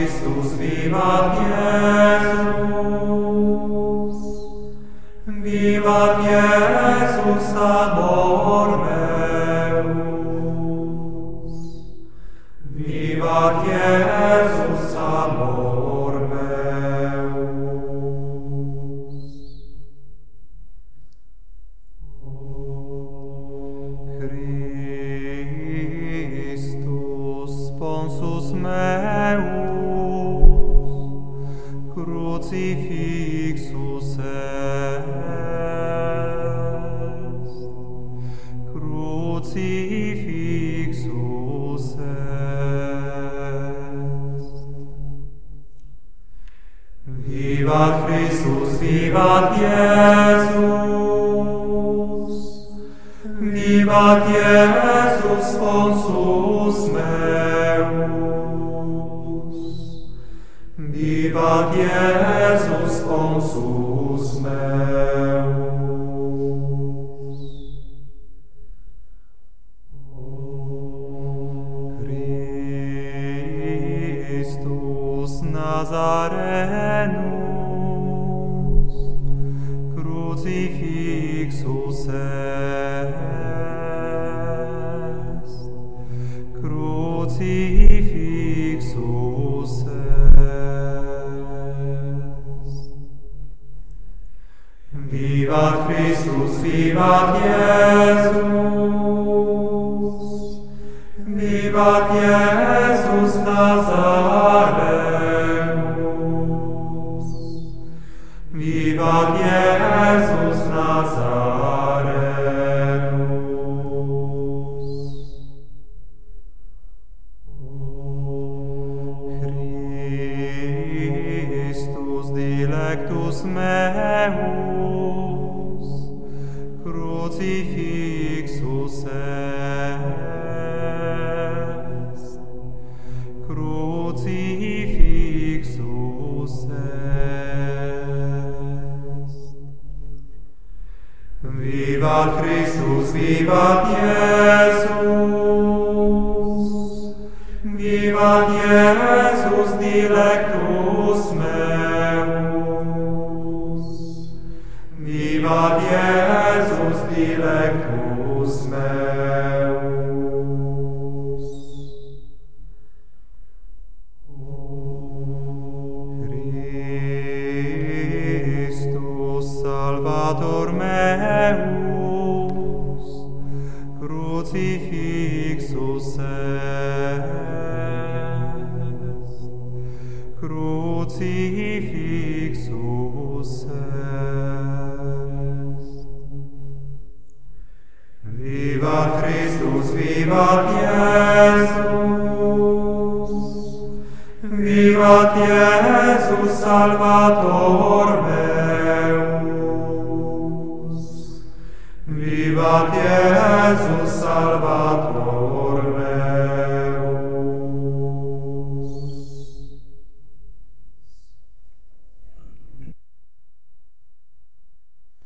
Christus, vivat Jesus, vivat Jesus amor meus, vivat Jesus amor meus. Christus sponsus meus, crucifixus est, crucifixus est. Vivat Christus, vivat Jesus, vivat Jesus sponsus meus, vivat Jesus sponsus meus. Christus Nazarenus, crucifixus est, crucifixus est. Vivat Christus, vivat Jesus, vivat Jesus Nazarenus, vivat Jesus Nazarenus. Christus dilectus meus, crucifixus est, crucifixus est. Vivat Christus, vivat Jesus, vivat Jesus dilectus meus, vivat Jesus dilectus meus. Christus Salvator meus, crucifixus est, crucifixus est. Vivat Christus, vivat Jesus, vivat Jesus Salvator meus, vivat Jesus Salvator